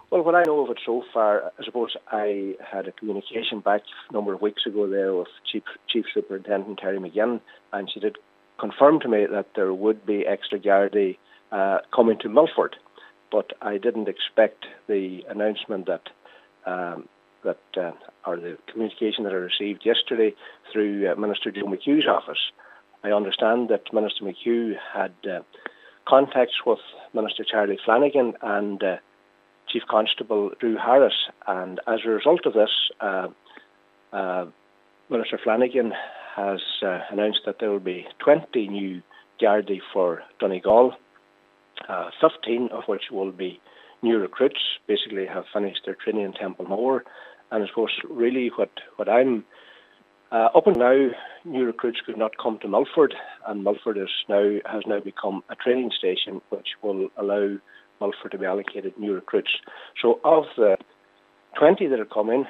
Well, what I know of it so far, I suppose I had a communication back a number of weeks ago there with Chief Superintendent Terry McGinn, and she did confirm to me that there would be extra Gardaí coming to Mulford, but I didn't expect the announcement or the communication that I received yesterday through Minister Joe McHugh's office. I understand that Minister McHugh had contacts with Minister Charlie Flanagan and Chief Constable Drew Harris, and as a result of this, Minister Flanagan has announced that there will be 20 new Gardaí for Donegal, 15 of which will be new recruits, basically have finished their training in Templemore. And I suppose really what I'm up until now, new recruits could not come to Mulford, and Mulford has now become a training station which will allow Mulford to be allocated new recruits. So of the 20 that are coming,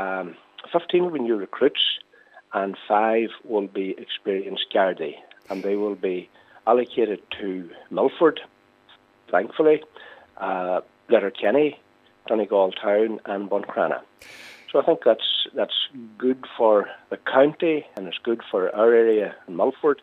15 will be new recruits and 5 will be experienced Gardaí, and they will be allocated to Mulford, thankfully, Letterkenny, Donegal Town and Buncrana. So I think that's good for the county and it's good for our area in Mulford.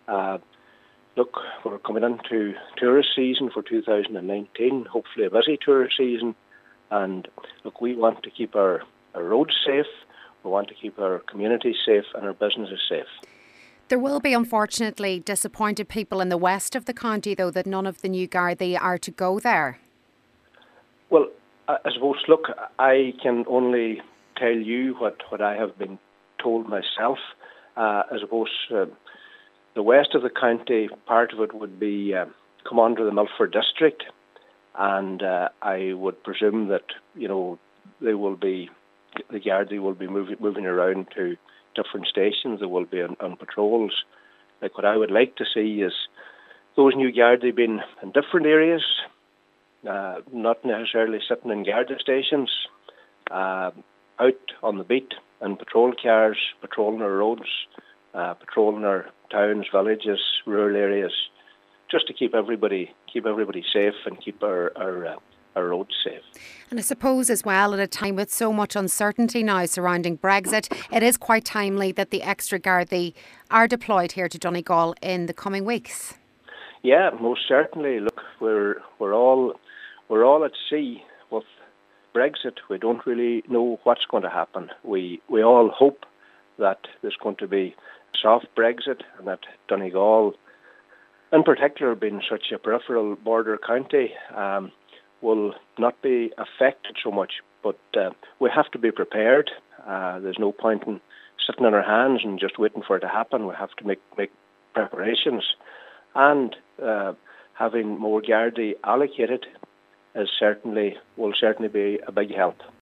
Look, we're coming into tourist season for 2019, hopefully a busy tourist season. And look, we want to keep our roads safe, we want to keep our communities safe and our businesses safe. There will be, unfortunately, disappointed people in the west of the county, though, that none of the new Gardaí are to go there. Well, I suppose, look, I can only tell you what I have been told myself. I suppose the west of the county, part of it would be come under the Mulford district, and I would presume that the Gardaí will be moving around to different stations. They will be on patrols. Like what I would like to see is those new Gardaí being in different areas, not necessarily sitting in Garda stations, out on the beat in patrol cars, patrolling our roads, patrolling our towns, villages, rural areas, just to keep everybody safe and keep our roads safe. And I suppose as well, at a time with so much uncertainty now surrounding Brexit, it is quite timely that the extra Gardaí are deployed here to Donegal in the coming weeks. Yeah, most certainly. Look, we're all at sea with Brexit. We don't really know what's going to happen. We all hope that there's going to be a soft Brexit and that Donegal, in particular, being such a peripheral border county, will not be affected so much. But we have to be prepared. There's no point in sitting on our hands and just waiting for it to happen. We have to make preparations. And having more Gardaí allocated will certainly be a big help.